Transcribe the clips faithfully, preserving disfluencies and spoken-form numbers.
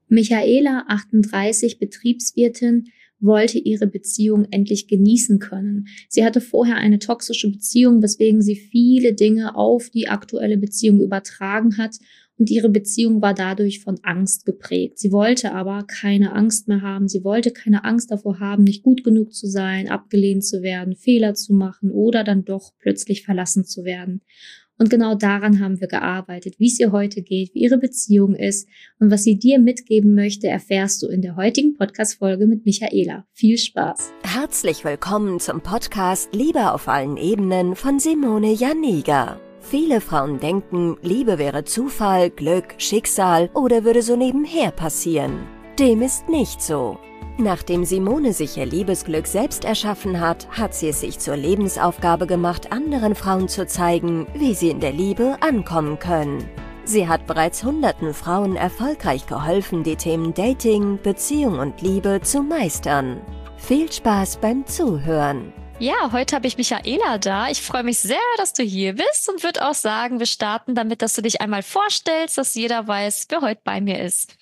Michaela, achtunddreißig, Betriebswirtin, wollte ihre Beziehung endlich genießen können. Sie hatte vorher eine toxische Beziehung, weswegen sie viele Dinge auf die aktuelle Beziehung übertragen hat und ihre Beziehung war dadurch von Angst geprägt. Sie wollte aber keine Angst mehr haben. Sie wollte keine Angst davor haben, nicht gut genug zu sein, abgelehnt zu werden, Fehler zu machen oder dann doch plötzlich verlassen zu werden. Und genau daran haben wir gearbeitet, wie es ihr heute geht, wie ihre Beziehung ist und was sie dir mitgeben möchte, erfährst du in der heutigen Podcast-Folge mit Michaela. Viel Spaß! Herzlich willkommen zum Podcast Liebe auf allen Ebenen von Simone Janiga. Viele Frauen denken, Liebe wäre Zufall, Glück, Schicksal oder würde so nebenher passieren. Dem ist nicht so. Nachdem Simone sich ihr Liebesglück selbst erschaffen hat, hat sie es sich zur Lebensaufgabe gemacht, anderen Frauen zu zeigen, wie sie in der Liebe ankommen können. Sie hat bereits hunderten Frauen erfolgreich geholfen, die Themen Dating, Beziehung und Liebe zu meistern. Viel Spaß beim Zuhören! Ja, heute habe ich Michaela da. Ich freue mich sehr, dass du hier bist und würde auch sagen, wir starten damit, dass du dich einmal vorstellst, dass jeder weiß, wer heute bei mir ist.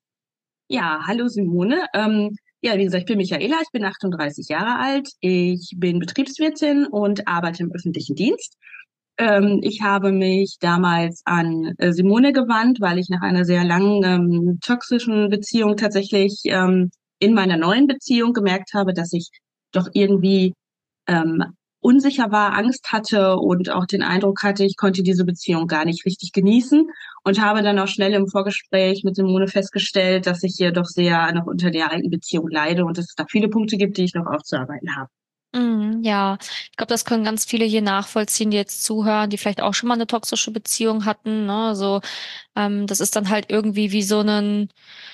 Ja, hallo Simone. Ähm, ja, wie gesagt, ich bin Michaela, ich bin achtunddreißig Jahre alt, ich bin Betriebswirtin und arbeite im öffentlichen Dienst. Ähm, ich habe mich damals an äh, Simone gewandt, weil ich nach einer sehr langen ähm, toxischen Beziehung tatsächlich ähm, in meiner neuen Beziehung gemerkt habe, dass ich doch irgendwie ähm, unsicher war, Angst hatte und auch den Eindruck hatte, ich konnte diese Beziehung gar nicht richtig genießen und habe dann auch schnell im Vorgespräch mit Simone festgestellt, dass ich hier doch sehr noch unter der alten Beziehung leide und dass es da viele Punkte gibt, die ich noch aufzuarbeiten habe. Mm, ja, ich glaube, das können ganz viele hier nachvollziehen, die jetzt zuhören, die vielleicht auch schon mal eine toxische Beziehung hatten, ne? So, ähm, das ist dann halt irgendwie wie so ein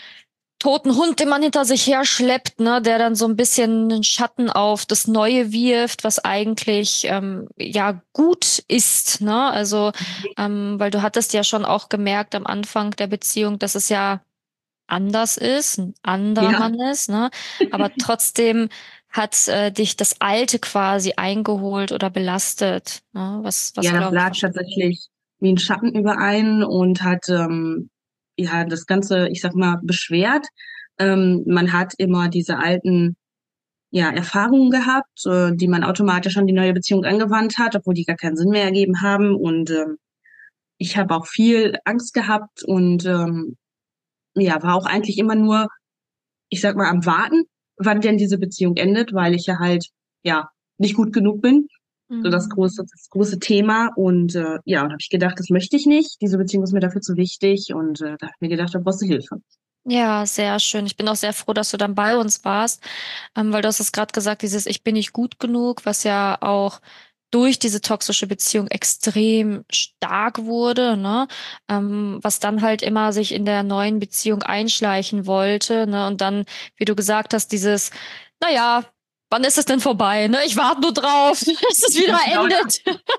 toten Hund, den man hinter sich her schleppt, ne, der dann so ein bisschen einen Schatten auf das Neue wirft, was eigentlich ähm, ja gut ist, ne? Also, ähm, weil du hattest ja schon auch gemerkt am Anfang der Beziehung, dass es ja anders ist, ein anderer Ja, Mann ist, ne? Aber trotzdem hat äh, dich das Alte quasi eingeholt oder belastet, ne? Was, was ja, das glaube ich lag verstanden. tatsächlich wie ein Schatten über einen und hat ähm, ja das Ganze, ich sag mal, beschwert. Ähm, man hat immer diese alten ja, Erfahrungen gehabt, äh, die man automatisch an die neue Beziehung angewandt hat, obwohl die gar keinen Sinn mehr ergeben haben. Und ähm, ich habe auch viel Angst gehabt und ähm, ja, war auch eigentlich immer nur, ich sag mal, am Warten, wann denn diese Beziehung endet, weil ich ja halt ja nicht gut genug bin. So das Mhm. große, das große Thema. Und äh, ja, und habe ich gedacht, das möchte ich nicht. Diese Beziehung ist mir dafür zu wichtig. Und äh, da habe ich mir gedacht, da brauchst du Hilfe. Ja, sehr schön. Ich bin auch sehr froh, dass du dann bei uns warst, ähm, weil du hast es gerade gesagt, dieses Ich bin nicht gut genug, was ja auch durch diese toxische Beziehung extrem stark wurde, ne? Ähm, was dann halt immer sich in der neuen Beziehung einschleichen wollte, ne? Und dann, wie du gesagt hast, dieses, naja, wann ist es denn vorbei, ne? Ich warte nur drauf, bis es wieder Genau, endet.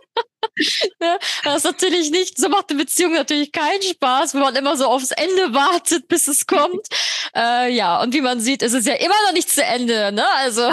Ne? Das ist natürlich nicht, so macht eine Beziehung natürlich keinen Spaß, wenn man immer so aufs Ende wartet, bis es kommt. Äh, ja, und wie man sieht, ist es ja immer noch nicht zu Ende, ne? Also,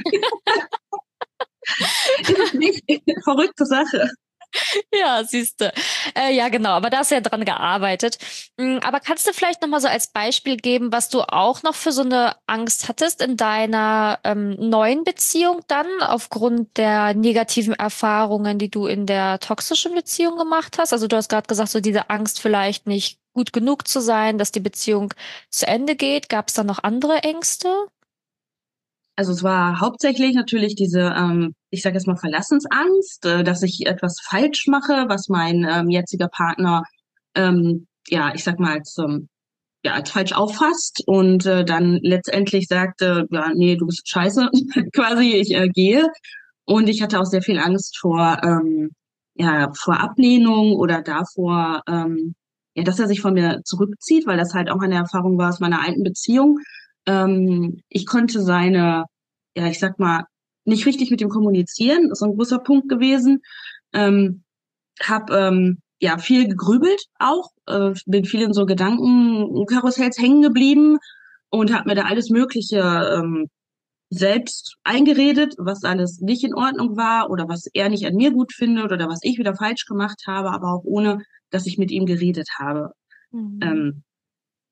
ist es nicht. Verrückte Sache. ja, siehste. Äh, ja, genau, aber da hast du ja dran gearbeitet. Mm, aber kannst du vielleicht nochmal so als Beispiel geben, was du auch noch für so eine Angst hattest in deiner ähm, neuen Beziehung dann, aufgrund der negativen Erfahrungen, die du in der toxischen Beziehung gemacht hast? Also du hast gerade gesagt, so diese Angst vielleicht nicht gut genug zu sein, dass die Beziehung zu Ende geht. Gab es da noch andere Ängste? Also es war hauptsächlich natürlich diese, ähm, ich sage jetzt mal Verlassensangst, äh, dass ich etwas falsch mache, was mein ähm, jetziger Partner, ähm, ja, ich sag mal als ähm, ja als falsch auffasst und äh, dann letztendlich sagte, ja, nee, du bist scheiße, quasi, ich äh, gehe. Und ich hatte auch sehr viel Angst vor, ähm, ja, vor Ablehnung oder davor, ähm, ja, dass er sich von mir zurückzieht, weil das halt auch eine Erfahrung war aus meiner alten Beziehung. Ähm, ich konnte seine, ja, ich sag mal, nicht richtig mit ihm kommunizieren, das ist ein großer Punkt gewesen. Ähm, hab ähm, ja viel gegrübelt auch, äh, bin viel in so Gedankenkarussells hängen geblieben und habe mir da alles Mögliche ähm, selbst eingeredet, was alles nicht in Ordnung war oder was er nicht an mir gut findet oder was ich wieder falsch gemacht habe, aber auch ohne, dass ich mit ihm geredet habe. Mhm. Ähm,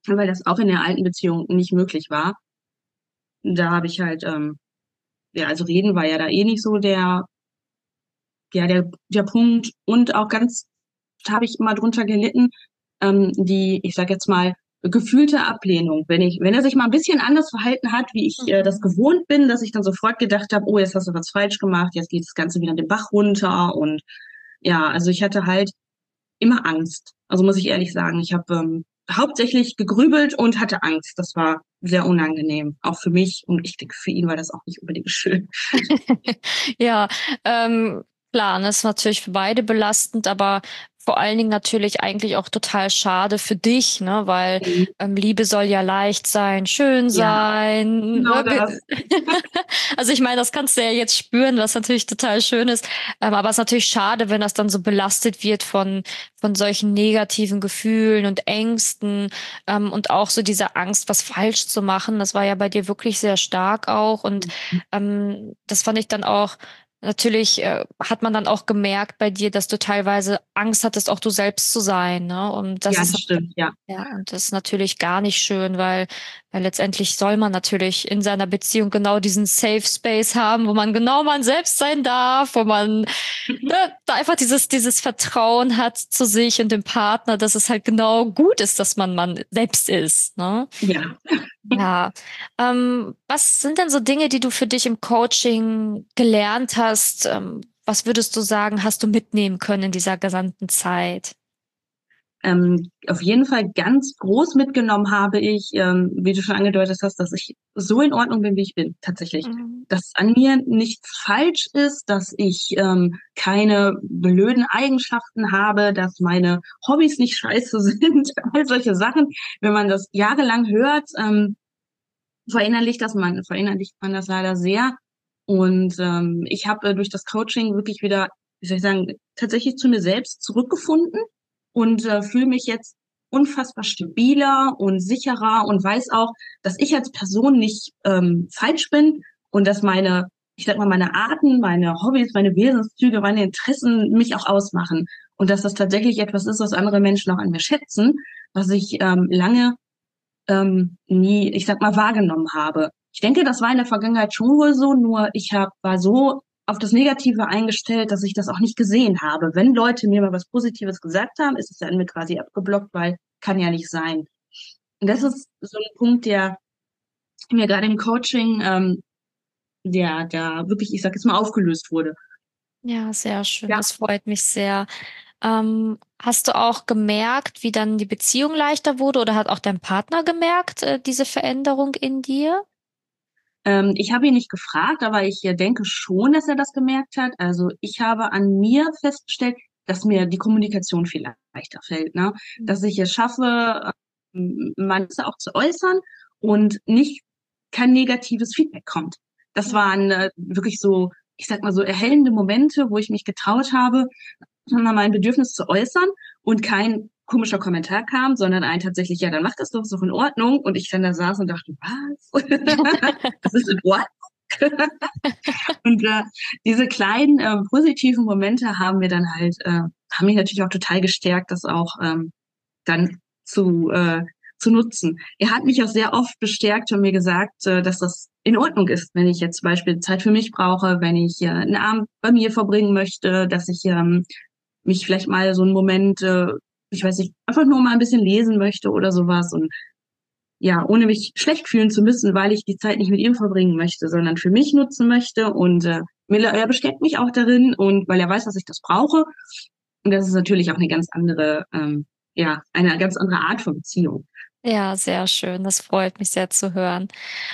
weil das auch in der alten Beziehung nicht möglich war. Da habe ich halt, ähm, ja, also reden war ja da eh nicht so der, ja, der, der Punkt. Und auch ganz, habe ich immer drunter gelitten, ähm, die, ich sag jetzt mal, gefühlte Ablehnung. Wenn ich, wenn er sich mal ein bisschen anders verhalten hat, wie ich äh, das gewohnt bin, dass ich dann sofort gedacht habe, oh, jetzt hast du was falsch gemacht, jetzt geht das Ganze wieder den Bach runter. Und ja, also ich hatte halt immer Angst. Also muss ich ehrlich sagen, ich habe ähm, hauptsächlich gegrübelt und hatte Angst. Das war sehr unangenehm, auch für mich. Und ich denke, für ihn war das auch nicht unbedingt schön. Ja, ähm, klar, das ist natürlich für beide belastend, aber vor allen Dingen natürlich eigentlich auch total schade für dich, ne? Weil Mhm. ähm, Liebe soll ja leicht sein, schön Ja, sein. genau Ne? das. Also ich meine, das kannst du ja jetzt spüren, was natürlich total schön ist. Ähm, aber es ist natürlich schade, wenn das dann so belastet wird von, von solchen negativen Gefühlen und Ängsten ähm, und auch so diese Angst, was falsch zu machen. Das war ja bei dir wirklich sehr stark auch. Und ähm, das fand ich dann auch, natürlich äh, hat man dann auch gemerkt bei dir, dass du teilweise Angst hattest, auch du selbst zu sein, ne? Und das Ja, ist das stimmt, ja. ja, und das ist natürlich gar nicht schön, weil, weil letztendlich soll man natürlich in seiner Beziehung genau diesen Safe Space haben, wo man genau man selbst sein darf, wo man ne, da einfach dieses, dieses Vertrauen hat zu sich und dem Partner, dass es halt genau gut ist, dass man man selbst ist, ne? Ja. Ja. Ähm, was sind denn so Dinge, die du für dich im Coaching gelernt hast? Ähm, was würdest du sagen, hast du mitnehmen können in dieser gesamten Zeit? Ähm, auf jeden Fall ganz groß mitgenommen habe ich, ähm, wie du schon angedeutet hast, dass ich so in Ordnung bin, wie ich bin, tatsächlich. Mhm. Dass an mir nichts falsch ist, dass ich ähm, keine blöden Eigenschaften habe, dass meine Hobbys nicht scheiße sind, all solche Sachen. Wenn man das jahrelang hört, ähm, verinnerlicht das man, verinnerlicht man das leider sehr. Und ähm, ich habe äh, durch das Coaching wirklich wieder, wie soll ich sagen, tatsächlich zu mir selbst zurückgefunden und äh, fühle mich jetzt unfassbar stabiler und sicherer und weiß auch, dass ich als Person nicht ähm, falsch bin und dass meine, ich sag mal, meine Arten, meine Hobbys, meine Wesenszüge, meine Interessen mich auch ausmachen und dass das tatsächlich etwas ist, was andere Menschen auch an mir schätzen, was ich ähm, lange ähm, nie, ich sag mal, wahrgenommen habe. Ich denke, das war in der Vergangenheit schon wohl so, nur ich hab, war so auf das Negative eingestellt, dass ich das auch nicht gesehen habe. Wenn Leute mir mal was Positives gesagt haben, ist es ja an mir quasi abgeblockt, weil kann ja nicht sein. Und das ist so ein Punkt, der mir gerade im Coaching, ähm, der, der wirklich, ich sag jetzt mal, aufgelöst wurde. Ja, sehr schön. Ja. Das freut mich sehr. Ähm, hast du auch gemerkt, wie dann die Beziehung leichter wurde oder hat auch dein Partner gemerkt, äh, diese Veränderung in dir? Ähm, ich habe ihn nicht gefragt, aber ich äh, denke schon, dass er das gemerkt hat. Also ich habe an mir festgestellt, dass mir die Kommunikation viel leichter fällt, ne? Dass ich es schaffe, ähm, manches auch zu äußern und nicht kein negatives Feedback kommt. Das waren äh, wirklich so, ich sag mal so erhellende Momente, wo ich mich getraut habe, mal mein Bedürfnis zu äußern und kein komischer Kommentar kam, sondern ein tatsächlich, ja, dann macht das doch so in Ordnung. Und ich dann da saß und dachte, was? Das ist in Ordnung. Und äh, diese kleinen äh, positiven Momente haben mir dann halt, äh, haben mich natürlich auch total gestärkt, das auch ähm, dann zu äh, zu nutzen. Er hat mich auch sehr oft bestärkt und mir gesagt, äh, dass das in Ordnung ist, wenn ich jetzt zum Beispiel Zeit für mich brauche, wenn ich äh, einen Abend bei mir verbringen möchte, dass ich ähm, mich vielleicht mal so einen Moment, äh, ich weiß nicht, einfach nur mal ein bisschen lesen möchte oder sowas und ja, ohne mich schlecht fühlen zu müssen, weil ich die Zeit nicht mit ihm verbringen möchte, sondern für mich nutzen möchte und äh, er bestärkt mich auch darin und weil er weiß, dass ich das brauche und das ist natürlich auch eine ganz andere, ähm, ja, eine ganz andere Art von Beziehung. Ja, sehr schön. Das freut mich sehr zu hören.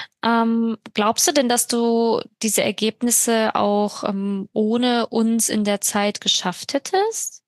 Ähm, glaubst du denn, dass du diese Ergebnisse auch ähm, ohne uns in der Zeit geschafft hättest?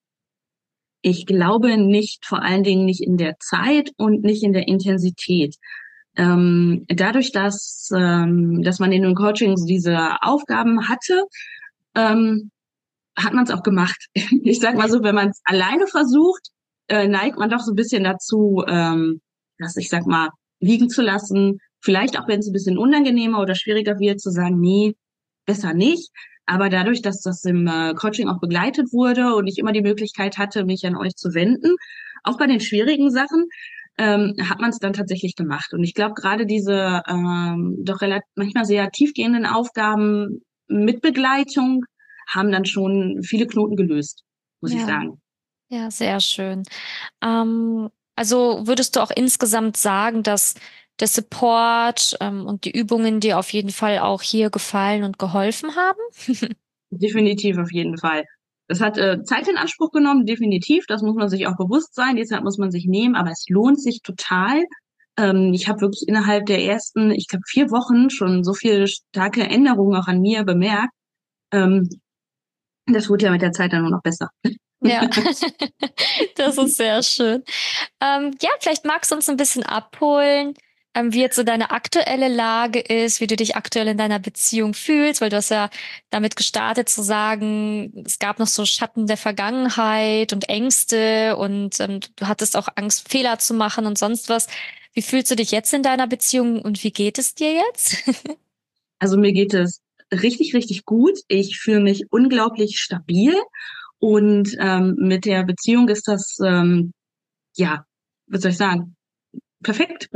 Ich glaube nicht, vor allen Dingen nicht in der Zeit und nicht in der Intensität. Ähm, dadurch, dass, ähm, dass man in den Coachings diese Aufgaben hatte, ähm, hat man es auch gemacht. Ich sag mal so, wenn man es alleine versucht, äh, neigt man doch so ein bisschen dazu, ähm, das, ich sag mal, liegen zu lassen. Vielleicht auch, wenn es ein bisschen unangenehmer oder schwieriger wird, zu sagen, nee, besser nicht. Aber dadurch, dass das im äh, Coaching auch begleitet wurde und ich immer die Möglichkeit hatte, mich an euch zu wenden, auch bei den schwierigen Sachen, ähm, hat man es dann tatsächlich gemacht. Und ich glaube, gerade diese ähm, doch relativ, manchmal sehr tiefgehenden Aufgaben mit Begleitung haben dann schon viele Knoten gelöst, muss ich Ja, sagen. ja, sehr schön. Ähm, also würdest du auch insgesamt sagen, dass der Support, ähm, und die Übungen dir auf jeden Fall auch hier gefallen und geholfen haben? Definitiv auf jeden Fall. Das hat äh, Zeit in Anspruch genommen, definitiv. Das muss man sich auch bewusst sein. Die Zeit muss man sich nehmen, aber es lohnt sich total. Ähm, ich habe wirklich innerhalb der ersten, ich glaube, vier Wochen schon so viele starke Änderungen auch an mir bemerkt. Ähm, das wurde ja mit der Zeit dann nur noch besser. Ja, das ist sehr schön. Ähm, ja, vielleicht magst du uns ein bisschen abholen, ähm, wie jetzt so deine aktuelle Lage ist, wie du dich aktuell in deiner Beziehung fühlst, weil du hast ja damit gestartet zu sagen, es gab noch so Schatten der Vergangenheit und Ängste und ähm, du hattest auch Angst, Fehler zu machen und sonst was. Wie fühlst du dich jetzt in deiner Beziehung und wie geht es dir jetzt? Also mir geht es richtig, richtig gut. Ich fühle mich unglaublich stabil und ähm, mit der Beziehung ist das, ähm, ja, was soll ich sagen, perfekt.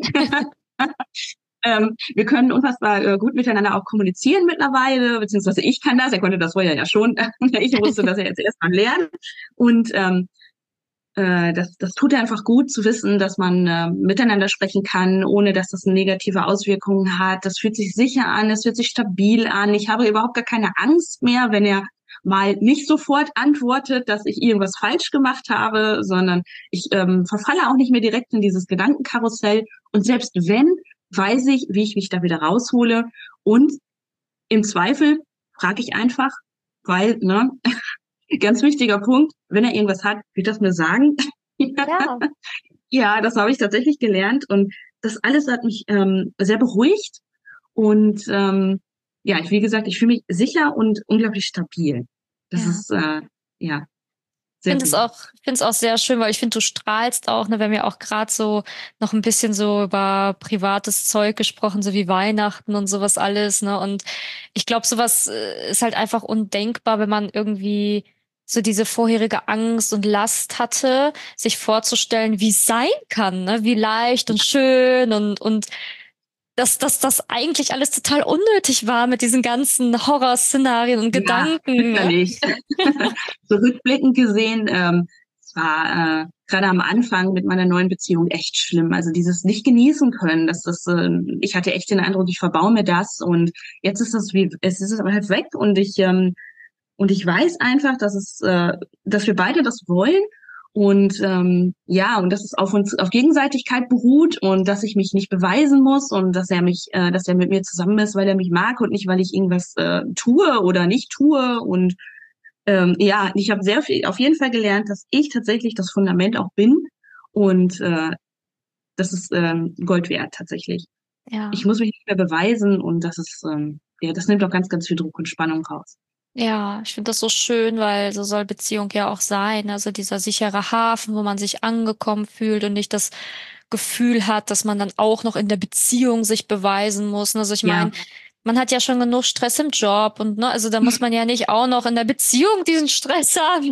Ähm, wir können unfassbar äh, gut miteinander auch kommunizieren mittlerweile, beziehungsweise ich kann das, er konnte das vorher ja schon, ich musste das ja jetzt erstmal lernen. Und ähm, äh, das, das tut einfach gut zu wissen, dass man äh, miteinander sprechen kann, ohne dass das negative Auswirkungen hat. Das fühlt sich sicher an, es fühlt sich stabil an. Ich habe überhaupt gar keine Angst mehr, wenn er mal nicht sofort antwortet, dass ich irgendwas falsch gemacht habe, sondern ich ähm, verfalle auch nicht mehr direkt in dieses Gedankenkarussell. Und selbst wenn, weiß ich, wie ich mich da wieder raushole. Und im Zweifel frage ich einfach, weil, ne, ganz wichtiger Punkt, wenn er irgendwas hat, wird das mir sagen. Ja. Ja, das habe ich tatsächlich gelernt und das alles hat mich ähm, sehr beruhigt und ähm, ja, ich, wie gesagt, ich fühle mich sicher und unglaublich stabil. Das Ja. ist äh, ja Ich sehr finde es gut. auch, finde es auch sehr schön, weil ich finde, du strahlst auch, ne, wir haben ja auch gerade so noch ein bisschen so über privates Zeug gesprochen, so wie Weihnachten und sowas alles, ne? Und ich glaube, sowas äh, ist halt einfach undenkbar, wenn man irgendwie so diese vorherige Angst und Last hatte, sich vorzustellen, wie es sein kann, ne? Wie leicht und schön und und dass, dass das eigentlich alles total unnötig war mit diesen ganzen Horrorszenarien und Ja, Gedanken, ne? fürchterlich. So rückblickend gesehen, ähm, es war äh, gerade am Anfang mit meiner neuen Beziehung echt schlimm. Also dieses nicht genießen können, dass das, äh, ich hatte echt den Eindruck, ich verbaue mir das und jetzt ist es wie, es ist aber halt weg und ich ähm, und ich weiß einfach, dass es, äh, dass wir beide das wollen und ähm, ja und dass es auf uns auf Gegenseitigkeit beruht und dass ich mich nicht beweisen muss und dass er mich, äh, dass er mit mir zusammen ist, weil er mich mag und nicht, weil ich irgendwas äh, tue oder nicht tue und ähm, ja, ich habe sehr viel, auf jeden Fall gelernt, dass ich tatsächlich das Fundament auch bin und äh, das ist ähm, Gold wert tatsächlich. Ja. Ich muss mich nicht mehr beweisen und das ist ähm, ja, das nimmt auch ganz, ganz viel Druck und Spannung raus. Ja, ich finde das so schön, weil so soll Beziehung ja auch sein. Also dieser sichere Hafen, wo man sich angekommen fühlt und nicht das Gefühl hat, dass man dann auch noch in der Beziehung sich beweisen muss. Also ich Ja, meine, man hat ja schon genug Stress im Job und ne, also da muss man ja nicht auch noch in der Beziehung diesen Stress haben.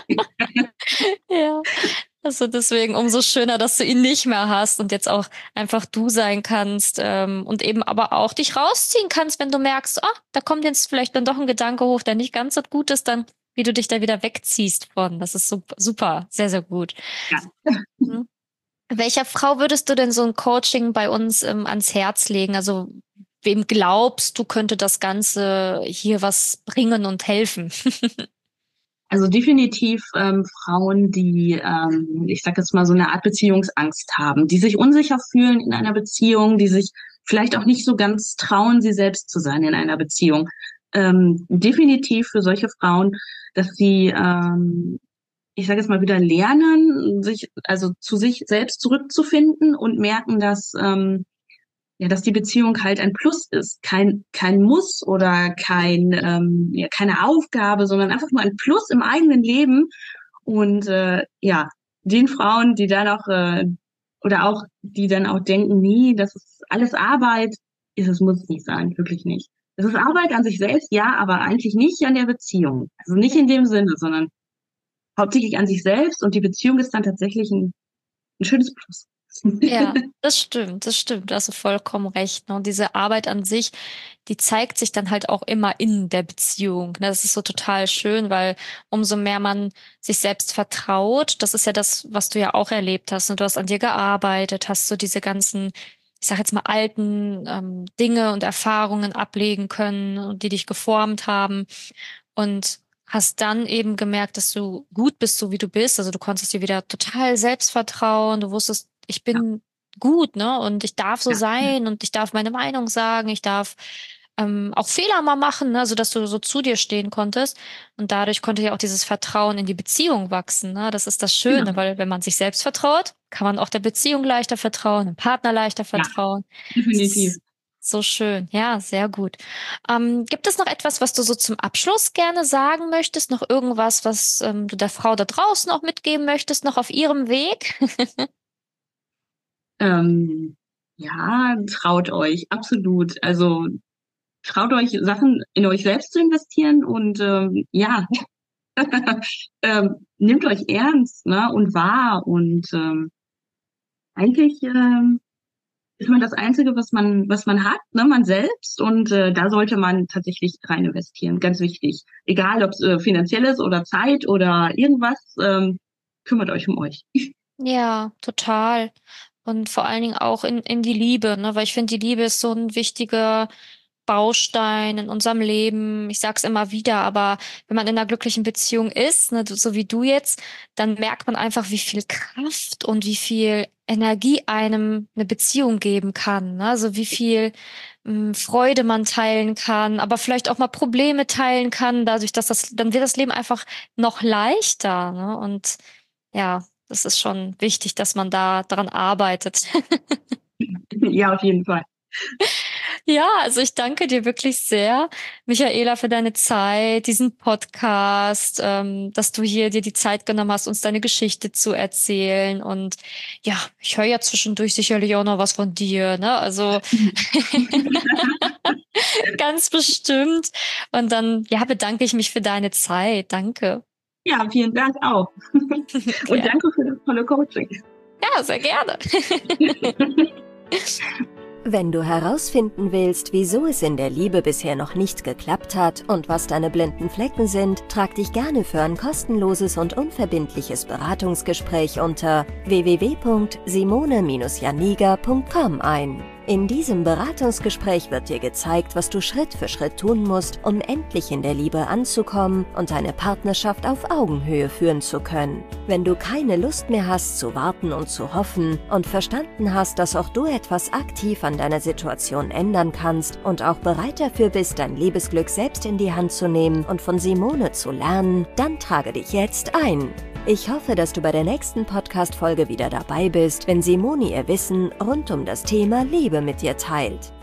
Ja. Also deswegen umso schöner, dass du ihn nicht mehr hast und jetzt auch einfach du sein kannst, ähm, und eben aber auch dich rausziehen kannst, wenn du merkst, ah, da kommt jetzt vielleicht dann doch ein Gedanke hoch, der nicht ganz so gut ist, dann wie du dich da wieder wegziehst von. Das ist super, super, sehr, sehr gut. ja. Mhm. Welcher Frau würdest du denn so ein Coaching bei uns ähm, ans Herz legen? Also wem glaubst du, könnte das Ganze hier was bringen und helfen? Also definitiv ähm, Frauen, die, ähm, ich sage jetzt mal, so eine Art Beziehungsangst haben, die sich unsicher fühlen in einer Beziehung, die sich vielleicht auch nicht so ganz trauen, sie selbst zu sein in einer Beziehung. Ähm, definitiv für solche Frauen, dass sie, ähm, ich sage jetzt mal, wieder lernen, sich also zu sich selbst zurückzufinden und merken, dass ähm, ja, dass die Beziehung halt ein Plus ist, kein kein Muss oder kein ähm, ja, keine Aufgabe, sondern einfach nur ein Plus im eigenen Leben. Und äh, ja, den Frauen, die dann auch äh, oder auch die dann auch denken, nee, das ist alles Arbeit, ist es muss nicht sein, wirklich nicht. Es ist Arbeit an sich selbst, ja, aber eigentlich nicht an der Beziehung. Also nicht in dem Sinne, sondern hauptsächlich an sich selbst und die Beziehung ist dann tatsächlich ein, ein schönes Plus. Ja, das stimmt, das stimmt. Da hast du vollkommen recht. Ne? Und diese Arbeit an sich, die zeigt sich dann halt auch immer in der Beziehung. Ne? Das ist so total schön, weil umso mehr man sich selbst vertraut, das ist ja das, was du ja auch erlebt hast. Und du hast an dir gearbeitet, hast so diese ganzen, ich sag jetzt mal, alten ähm, Dinge und Erfahrungen ablegen können, und die dich geformt haben. Und hast dann eben gemerkt, dass du gut bist, so wie du bist. Also du konntest dir wieder total selbst vertrauen. Du wusstest, ich Ja, bin gut, ne? Und ich darf so ja, sein und ich darf meine Meinung sagen. Ich darf ähm, auch Fehler mal machen, ne? Sodass du so zu dir stehen konntest. Und dadurch konnte ja auch dieses Vertrauen in die Beziehung wachsen, ne? Das ist das Schöne, genau. weil wenn man sich selbst vertraut, kann man auch der Beziehung leichter vertrauen, dem Partner leichter Ja, vertrauen. Das definitiv. ist so schön. Ja, sehr gut. Ähm, gibt es noch etwas, was du so zum Abschluss gerne sagen möchtest? Noch irgendwas, was ähm, du der Frau da draußen auch mitgeben möchtest, noch auf ihrem Weg? Ähm, ja, traut euch, absolut. Also traut euch, Sachen in euch selbst zu investieren und ähm, ja, ähm, nehmt euch ernst, ne, und wahr. Und ähm, eigentlich ähm, ist man das Einzige, was man, was man hat, ne, man selbst. Und äh, da sollte man tatsächlich rein investieren. Ganz wichtig. Egal, ob es äh, finanziell ist oder Zeit oder irgendwas, ähm, kümmert euch um euch. Ja, total. Und vor allen Dingen auch in, in die Liebe, ne? Weil ich finde, die Liebe ist so ein wichtiger Baustein in unserem Leben. Ich sag's immer wieder, aber wenn man in einer glücklichen Beziehung ist, ne, so wie du jetzt, dann merkt man einfach, wie viel Kraft und wie viel Energie einem eine Beziehung geben kann. Ne? Also wie viel mh, Freude man teilen kann, aber vielleicht auch mal Probleme teilen kann, dadurch, dass das, dann wird das Leben einfach noch leichter. Ne? Und ja, das ist schon wichtig, dass man da daran arbeitet. Ja, auf jeden Fall. Ja, also ich danke dir wirklich sehr, Michaela, für deine Zeit, diesen Podcast, ähm, dass du hier dir die Zeit genommen hast, uns deine Geschichte zu erzählen. Und ja, ich höre ja zwischendurch sicherlich auch noch was von dir, ne? Also ganz bestimmt. Und dann, ja, bedanke ich mich für deine Zeit. Danke. Ja, vielen Dank auch. Und Ja, danke für das tolle Coaching. ja, sehr gerne. Wenn du herausfinden willst, wieso es in der Liebe bisher noch nicht geklappt hat und was deine blinden Flecken sind, trag dich gerne für ein kostenloses und unverbindliches Beratungsgespräch unter w w w punkt simone janiga punkt com ein. In diesem Beratungsgespräch wird dir gezeigt, was du Schritt für Schritt tun musst, um endlich in der Liebe anzukommen und deine Partnerschaft auf Augenhöhe führen zu können. Wenn du keine Lust mehr hast zu warten und zu hoffen und verstanden hast, dass auch du etwas aktiv an deiner Situation ändern kannst und auch bereit dafür bist, dein Liebesglück selbst in die Hand zu nehmen und von Simone zu lernen, dann trage dich jetzt ein. Ich hoffe, dass du bei der nächsten Podcast-Folge wieder dabei bist, wenn Simone ihr Wissen rund um das Thema Liebe mit dir teilt.